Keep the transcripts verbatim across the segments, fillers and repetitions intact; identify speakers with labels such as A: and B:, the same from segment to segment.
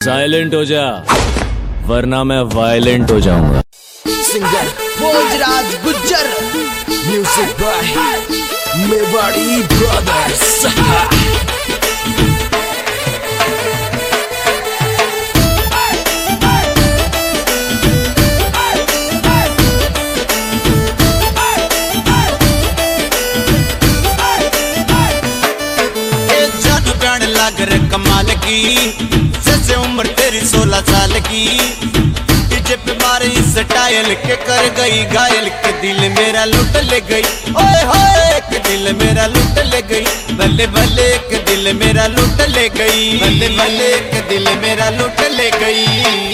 A: Silent हो जा वरना मैं वायलेंट हो जाऊंगा।
B: Singer Bhojraj Gujjar, music by Mewari brothers.
C: लाग रे कमाल की जैसे उम्र तेरी सोलह साल की, डीजे पे मारे स्टाइल के कर गई घायल के दिल मेरा लुट ले गई। ओए होए के दिल मेरा लुट ले गई, भले भले के दिल मेरा लुट ले गई, भले भले के दिल मेरा लुट ले गई।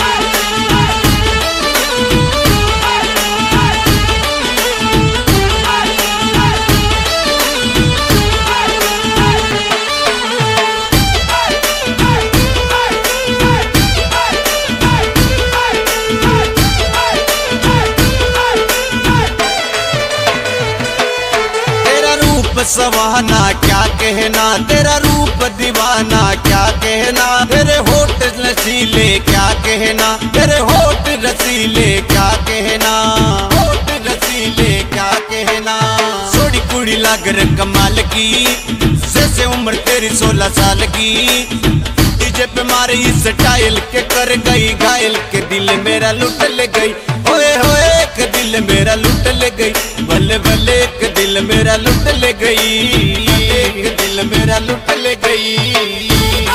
C: सवाना क्या कहना, तेरा रूप दीवाना क्या कहना, तेरे होठ रसीले क्या कहना, तेरे होठ रसीले क्या कहना, होठ रसीले क्या कहना। सोड़ी कुड़ी लाग रे कमाल की जैसे उम्र तेरी सोलह साल की, डीजे पे मारे स्टाइल के कर गई घायल के दिल मेरा लुट ले गई। ओए होए के दिल मेरा लुट ले गई, भले भले के दिल मेरा लुट ले गई, के दिल मेरा लुट ले गई।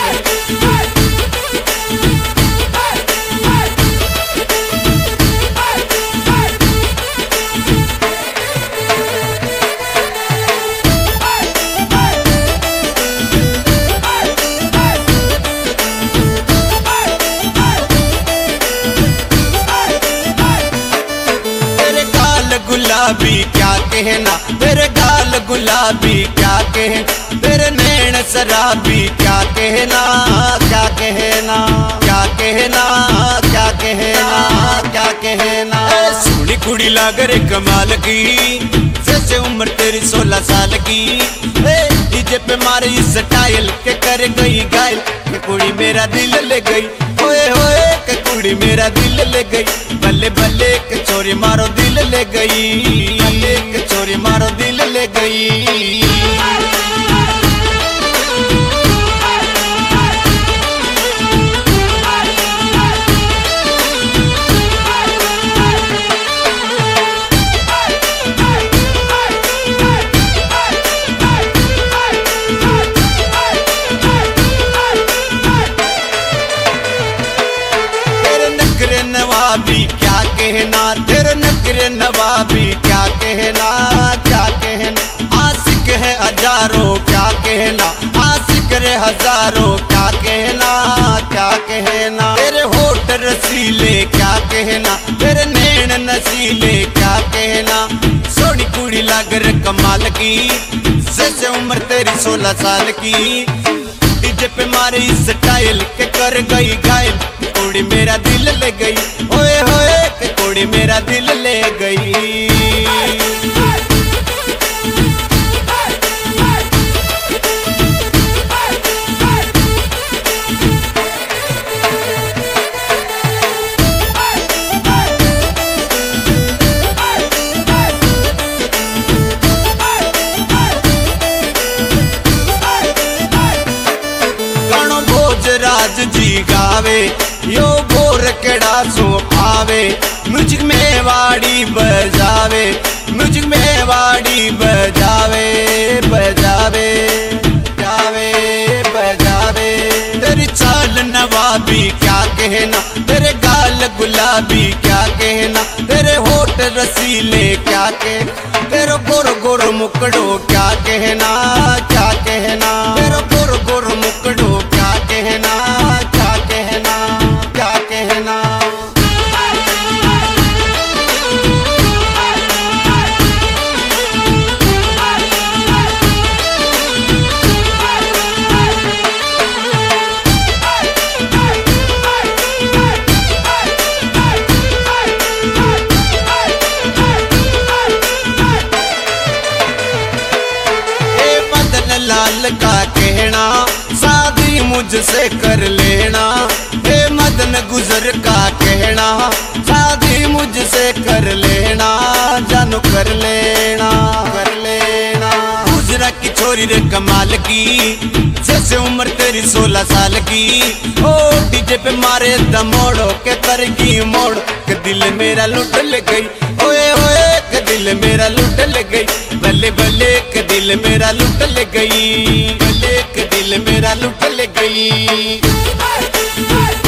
C: गुलाबी क्या कहना, तेरे गाल गुलाबी क्या कहना, तेरे नैन शराबी क्या कहना, क्या कहना, क्या कहना, क्या कहना, क्या कहना। सोनी कुड़ी लाग रे कमाल की जैसे उम्र तेरी सोलह साल की, डीजे पे मारे स्टाइल के कर गई घायल के कुड़ी मेरा दिल ले गई। ओए होए के कुड़ी मेरा दिल ले गई, बल्ले बल्ले के चोरी मारो दिल ले गई, बल्ले के चोरी मारो दिल ले गई। नवाबी क्या कहना, तेरे नखरे नवाबी क्या कहना, क्या कहना। आशिक है हजारों क्या कहना, आशिक रे हजारों क्या कहना, क्या कहना। तेरे होठ रसीले क्या कहना, तेरे नैन नसीले क्या कहना। सोनी कुड़ी लाग रे कमाल की जैसे उम्र तेरी सोलह साल की, डीजे पे मारे स्टाइल के कर गई घायल कुड़ी मेरा दिल ले गई। ओए होए के कुड़ी मेरा दिल ले गई। राज जी गावे यो बोर केड़ा सो आवे, म्यूजिक मेवाड़ी बजावे, म्यूजिक मेवाड़ी बजावे, बजावे जावे बजावे। तेरी चाल नवाबी क्या कहना, तेरे गाल गुलाबी क्या कहना, तेरे होठ रसीले क्या कहना, तेरा गोर गोर मुकड़ो क्या कहना, क्या कहना। तेरा गोर गोर मुकड़ो क्या कहना, क्या कहना, क्या कहना। लाल का कहना शादी मुझसे कर लेना। की, जैसे उम्र तेरी सोलह साल की। ओ डीजे पे मारे दमोड़ो के तरकी मोड़ के दिल मेरा लुट ले गई, ओए ओए के दिल मेरा लुट ले गई, बल्ले बल्ले के दिल मेरा लुट ले गई, बल्ले के दिल मेरा लुट ले गई।